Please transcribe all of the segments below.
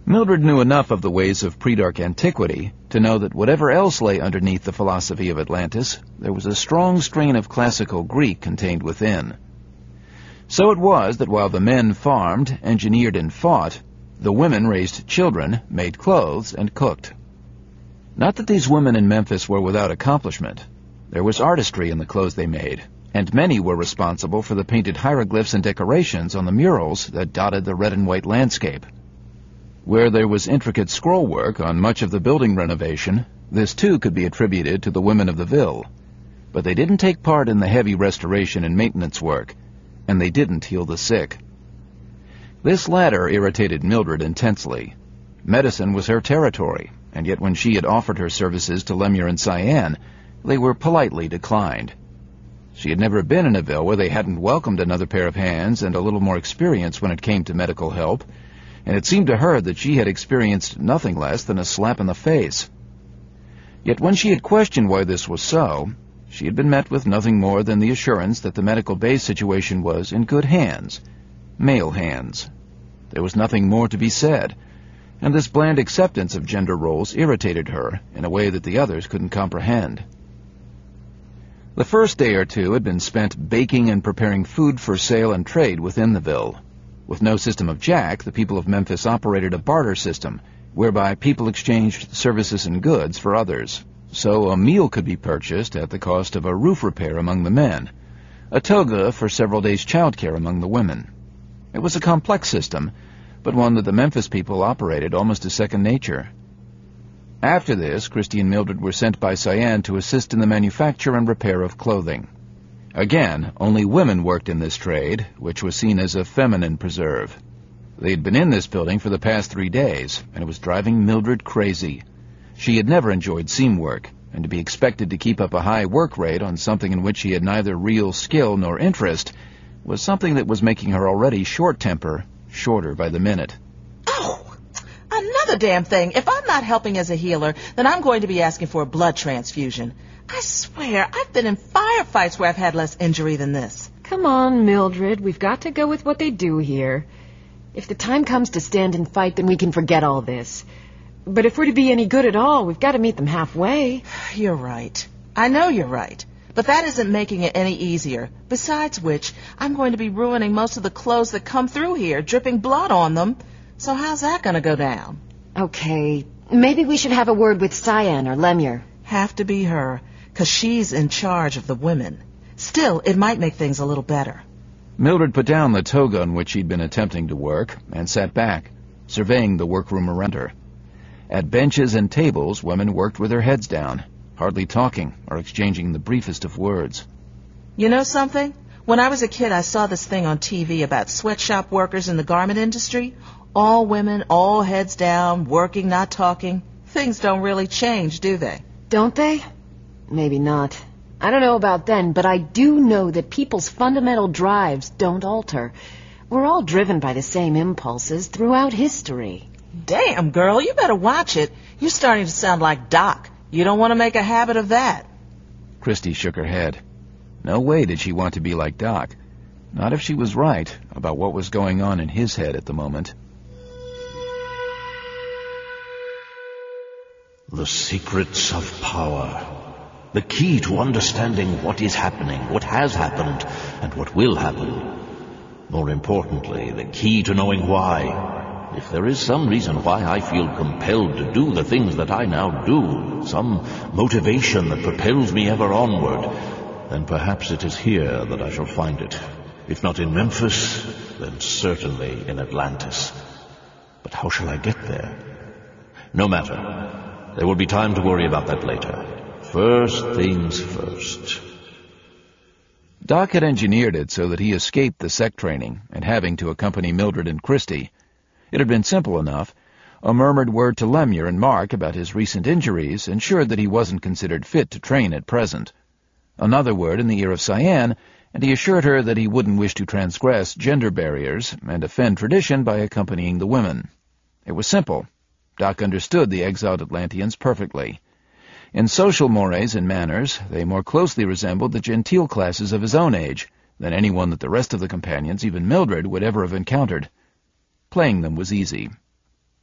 Mildred knew enough of the ways of pre-dark antiquity to know that whatever else lay underneath the philosophy of Atlantis, there was a strong strain of classical Greek contained within. So it was that while the men farmed, engineered, and fought, the women raised children, made clothes, and cooked. Not that these women in Memphis were without accomplishment. There was artistry in the clothes they made, and many were responsible for the painted hieroglyphs and decorations on the murals that dotted the red and white landscape. Where there was intricate scrollwork on much of the building renovation, this too could be attributed to the women of the Ville. But they didn't take part in the heavy restoration and maintenance work, and they didn't heal the sick. This latter irritated Mildred intensely. Medicine was her territory, and yet when she had offered her services to Lemure and Cyan, they were politely declined. She had never been in a Ville where they hadn't welcomed another pair of hands and a little more experience when it came to medical help, and it seemed to her that she had experienced nothing less than a slap in the face. Yet when she had questioned why this was so, she had been met with nothing more than the assurance that the medical base situation was in good hands, male hands. There was nothing more to be said, and this bland acceptance of gender roles irritated her in a way that the others couldn't comprehend. The first day or two had been spent baking and preparing food for sale and trade within the Ville. With no system of jack, the people of Memphis operated a barter system, whereby people exchanged services and goods for others. So a meal could be purchased at the cost of a roof repair among the men, a toga for several days' childcare among the women. It was a complex system, but one that the Memphis people operated almost as second nature. After this, Christy and Mildred were sent by Cyan to assist in the manufacture and repair of clothing. Again, only women worked in this trade, which was seen as a feminine preserve. They had been in this building for the past 3 days, and it was driving Mildred crazy. She had never enjoyed seam work, and to be expected to keep up a high work rate on something in which she had neither real skill nor interest was something that was making her already short temper shorter by the minute. Oh, another damn thing. If I'm not helping as a healer, then I'm going to be asking for a blood transfusion. I swear, I've been in firefights where I've had less injury than this. Come on, Mildred. We've got to go with what they do here. If the time comes to stand and fight, then we can forget all this. But if we're to be any good at all, we've got to meet them halfway. You're right. I know you're right. But that isn't making it any easier. Besides which, I'm going to be ruining most of the clothes that come through here, dripping blood on them. So how's that going to go down? Okay, maybe we should have a word with Cyan or Lemure. Have to be her, 'cause she's in charge of the women. Still, it might make things a little better. Mildred put down the toga on which she'd been attempting to work and sat back, surveying the workroom around her. At benches and tables, women worked with their heads down, hardly talking or exchanging the briefest of words. You know something? When I was a kid, I saw this thing on TV about sweatshop workers in the garment industry. All women, all heads down, working, not talking. Things don't really change, do they? Don't they? Maybe not. I don't know about then, but I do know that people's fundamental drives don't alter. We're all driven by the same impulses throughout history. Damn, girl, you better watch it. You're starting to sound like Doc. You don't want to make a habit of that. Christy shook her head. No way did she want to be like Doc. Not if she was right about what was going on in his head at the moment. The secrets of power. The key to understanding what is happening, what has happened, and what will happen. More importantly, the key to knowing why. If there is some reason why I feel compelled to do the things that I now do, some motivation that propels me ever onward, then perhaps it is here that I shall find it. If not in Memphis, then certainly in Atlantis. But how shall I get there? No matter. There will be time to worry about that later. First things first. Doc had engineered it so that he escaped the sec training and having to accompany Mildred and Christy. It had been simple enough. A murmured word to Lemure and Mark about his recent injuries ensured that he wasn't considered fit to train at present. Another word in the ear of Cyan, and he assured her that he wouldn't wish to transgress gender barriers and offend tradition by accompanying the women. It was simple. Doc understood the exiled Atlanteans perfectly. In social mores and manners, they more closely resembled the genteel classes of his own age than anyone that the rest of the companions, even Mildred, would ever have encountered. Playing them was easy.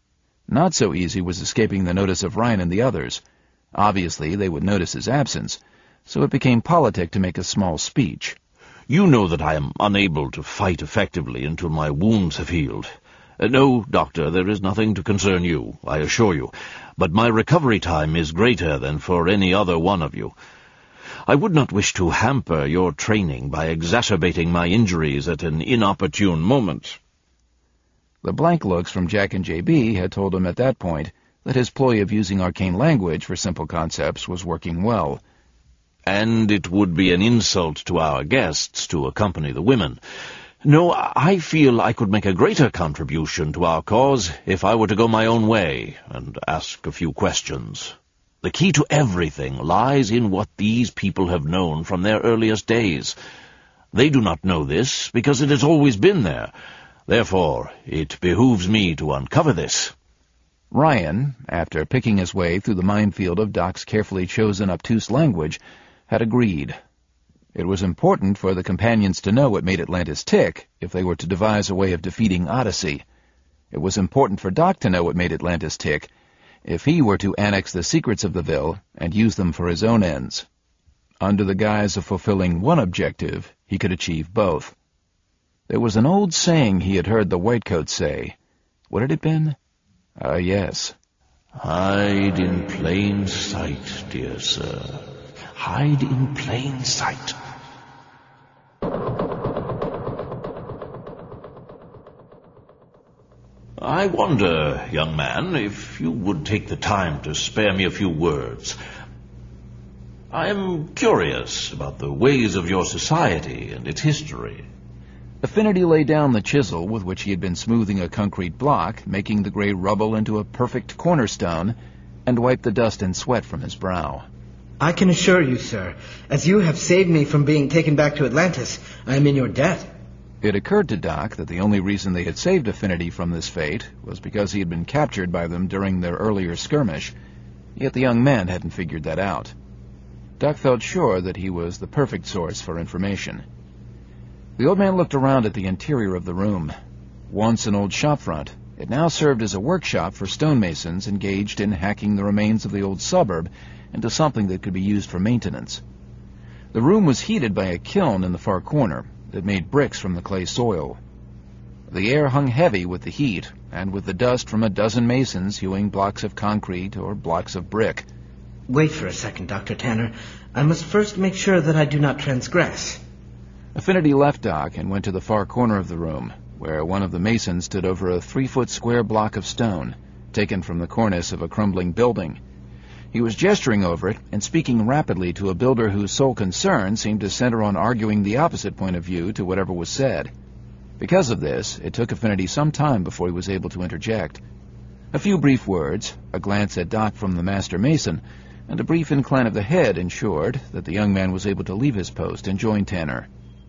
Not so easy was escaping the notice of Ryan and the others. Obviously, they would notice his absence, so it became politic to make a small speech. You know that I am unable to fight effectively until my wounds have healed. No, Doctor, there is nothing to concern you, I assure you, but my recovery time is greater than for any other one of you. I would not wish to hamper your training by exacerbating my injuries at an inopportune moment. The blank looks from Jack and J.B. had told him at that point that his ploy of using arcane language for simple concepts was working well. And it would be an insult to our guests to accompany the women. No, I feel I could make a greater contribution to our cause if I were to go my own way and ask a few questions. The key to everything lies in what these people have known from their earliest days. They do not know this because it has always been there. Therefore, it behooves me to uncover this. Ryan, after picking his way through the minefield of Doc's carefully chosen obtuse language, had agreed. It was important for the companions to know what made Atlantis tick if they were to devise a way of defeating Odyssey. It was important for Doc to know what made Atlantis tick if he were to annex the secrets of the Ville and use them for his own ends. Under the guise of fulfilling one objective, he could achieve both. There was an old saying he had heard the Whitecoats say. What had it been? Yes. Hide in plain sight, dear sir. Hide in plain sight. I wonder, young man, if you would take the time to spare me a few words. I am curious about the ways of your society and its history. Affinity laid down the chisel with which he had been smoothing a concrete block, making the gray rubble into a perfect cornerstone, and wiped the dust and sweat from his brow. I can assure you, sir, as you have saved me from being taken back to Atlantis, I am in your debt. It occurred to Doc that the only reason they had saved Affinity from this fate was because he had been captured by them during their earlier skirmish, yet the young man hadn't figured that out. Doc felt sure that he was the perfect source for information. The old man looked around at the interior of the room. Once an old shopfront, it now served as a workshop for stonemasons engaged in hacking the remains of the old suburb into something that could be used for maintenance. The room was heated by a kiln in the far corner that made bricks from the clay soil. The air hung heavy with the heat and with the dust from a dozen masons hewing blocks of concrete or blocks of brick. Wait for a second, Dr. Tanner. I must first make sure that I do not transgress. Affinity left Doc and went to the far corner of the room, where one of the masons stood over a 3-foot square block of stone, taken from the cornice of a crumbling building. He was gesturing over it and speaking rapidly to a builder whose sole concern seemed to center on arguing the opposite point of view to whatever was said. Because of this, it took Affinity some time before he was able to interject. A few brief words, a glance at Doc from the master mason, and a brief incline of the head ensured that the young man was able to leave his post and join Tanner.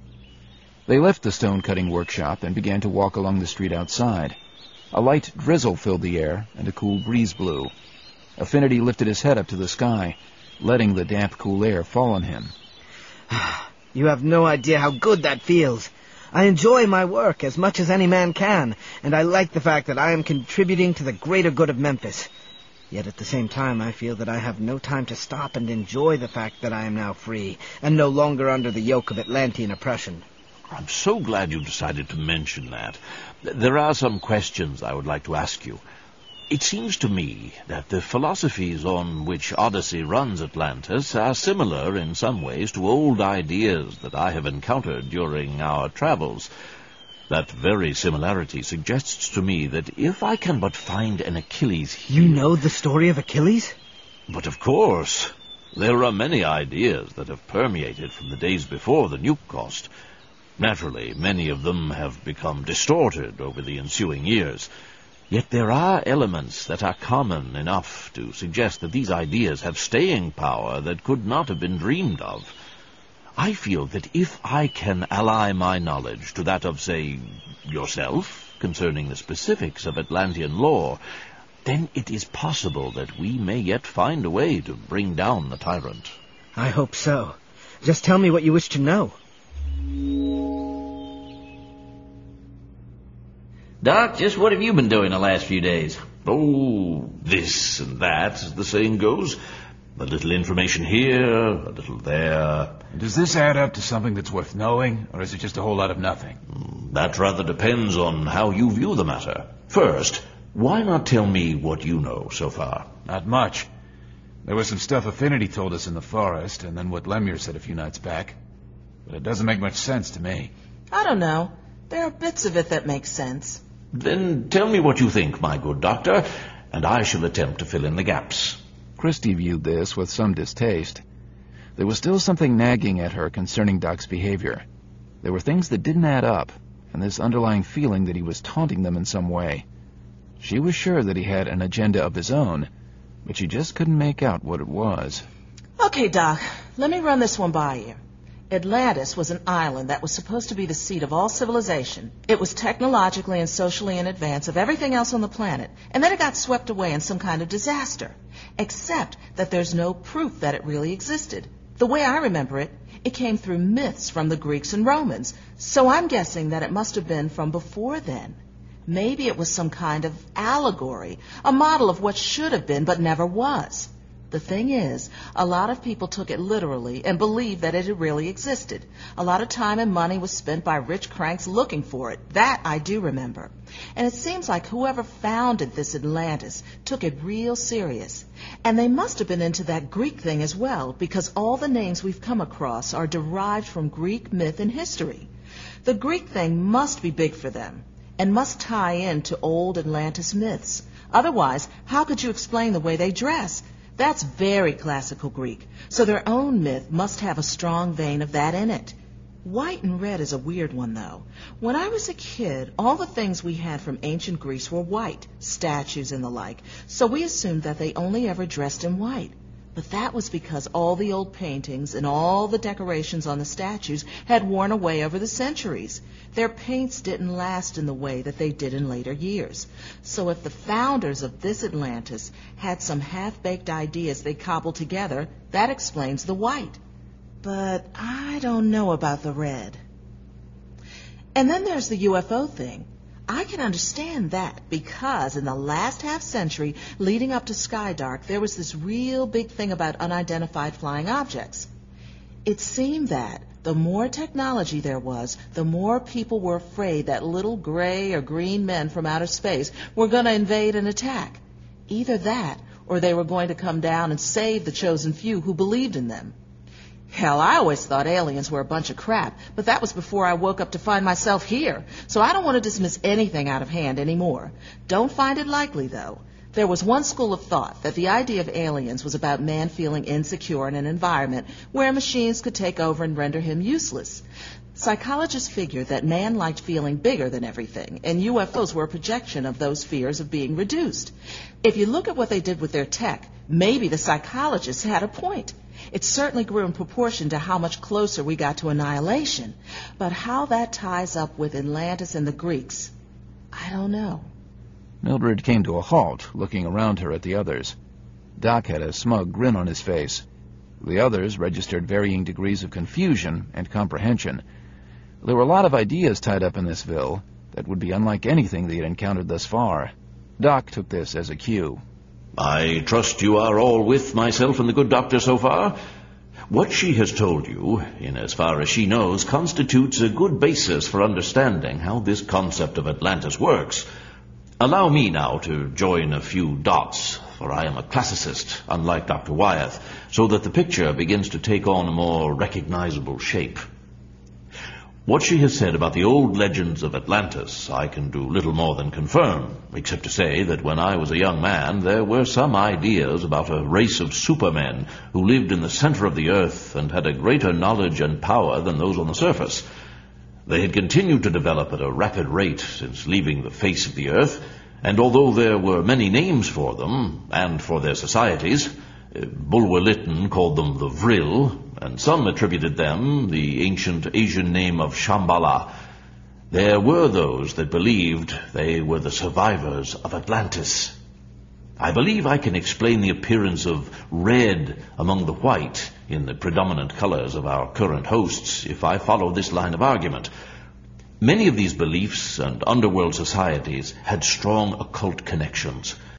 They left the stone-cutting workshop and began to walk along the street outside. A light drizzle filled the air, and a cool breeze blew. Affinity lifted his head up to the sky, letting the damp, cool air fall on him. You have no idea how good that feels. I enjoy my work as much as any man can, and I like the fact that I am contributing to the greater good of Memphis. Yet at the same time, I feel that I have no time to stop and enjoy the fact that I am now free, and no longer under the yoke of Atlantean oppression. I'm so glad you decided to mention that. There are some questions I would like to ask you. It seems to me that the philosophies on which Odyssey runs Atlantis are similar in some ways to old ideas that I have encountered during our travels. That very similarity suggests to me that if I can but find an Achilles heel... You know the story of Achilles? But of course. There are many ideas that have permeated from the days before the nuke cost. Naturally, many of them have become distorted over the ensuing years. Yet there are elements that are common enough to suggest that these ideas have staying power that could not have been dreamed of. I feel that if I can ally my knowledge to that of, say, yourself, concerning the specifics of Atlantean lore, then it is possible that we may yet find a way to bring down the tyrant. I hope so. Just tell me what you wish to know. Doc, just what have you been doing the last few days? Oh, this and that, as the saying goes. A little information here, a little there. Does this add up to something that's worth knowing, or is it just a whole lot of nothing? That rather depends on how you view the matter. First, why not tell me what you know so far? Not much. There was some stuff Affinity told us in the forest, and then what Lemure said a few nights back. But it doesn't make much sense to me. I don't know. There are bits of it that make sense. Then tell me what you think, my good doctor, and I shall attempt to fill in the gaps. Christie viewed this with some distaste. There was still something nagging at her concerning Doc's behavior. There were things that didn't add up, and this underlying feeling that he was taunting them in some way. She was sure that he had an agenda of his own, but she just couldn't make out what it was. Okay, Doc, let me run this one by you. Atlantis was an island that was supposed to be the seat of all civilization. It was technologically and socially in advance of everything else on the planet, and then it got swept away in some kind of disaster. Except that there's no proof that it really existed. The way I remember it, it came through myths from the Greeks and Romans, so I'm guessing that it must have been from before then. Maybe it was some kind of allegory, a model of what should have been but never was. The thing is, a lot of people took it literally and believed that it had really existed. A lot of time and money was spent by rich cranks looking for it. That I do remember. And it seems like whoever founded this Atlantis took it real serious. And they must have been into that Greek thing as well, because all the names we've come across are derived from Greek myth and history. The Greek thing must be big for them, and must tie into old Atlantis myths. Otherwise, how could you explain the way they dress? That's very classical Greek, so their own myth must have a strong vein of that in it. White and red is a weird one, though. When I was a kid, all the things we had from ancient Greece were white, statues and the like, so we assumed that they only ever dressed in white. But that was because all the old paintings and all the decorations on the statues had worn away over the centuries. Their paints didn't last in the way that they did in later years. So if the founders of this Atlantis had some half-baked ideas they cobbled together, that explains the white. But I don't know about the red. And then there's the UFO thing. I can understand that because in the last half-century leading up to Skydark, there was this real big thing about unidentified flying objects. It seemed that the more technology there was, the more people were afraid that little gray or green men from outer space were going to invade and attack. Either that, or they were going to come down and save the chosen few who believed in them. Hell, I always thought aliens were a bunch of crap, but that was before I woke up to find myself here, so I don't want to dismiss anything out of hand anymore. Don't find it likely, though. There was one school of thought that the idea of aliens was about man feeling insecure in an environment where machines could take over and render him useless. Psychologists figured that man liked feeling bigger than everything, and UFOs were a projection of those fears of being reduced. If you look at what they did with their tech, maybe the psychologists had a point. It certainly grew in proportion to how much closer we got to annihilation. But how that ties up with Atlantis and the Greeks, I don't know. Mildred came to a halt, looking around her at the others. Doc had a smug grin on his face. The others registered varying degrees of confusion and comprehension. There were a lot of ideas tied up in this ville that would be unlike anything they had encountered thus far. Doc took this as a cue. I trust you are all with myself and the good doctor so far. What she has told you, in as far as she knows, constitutes a good basis for understanding how this concept of Atlantis works. Allow me now to join a few dots, for I am a classicist, unlike Dr. Wyeth, so that the picture begins to take on a more recognizable shape. What she has said about the old legends of Atlantis I can do little more than confirm, except to say that when I was a young man there were some ideas about a race of supermen who lived in the center of the earth and had a greater knowledge and power than those on the surface. They had continued to develop at a rapid rate since leaving the face of the earth, and although there were many names for them, and for their societies, Bulwer Lytton called them the Vril, and some attributed them the ancient Asian name of Shambhala. There were those that believed they were the survivors of Atlantis. I believe I can explain the appearance of red among the white in the predominant colors of our current hosts if I follow this line of argument. Many of these beliefs and underworld societies had strong occult connections.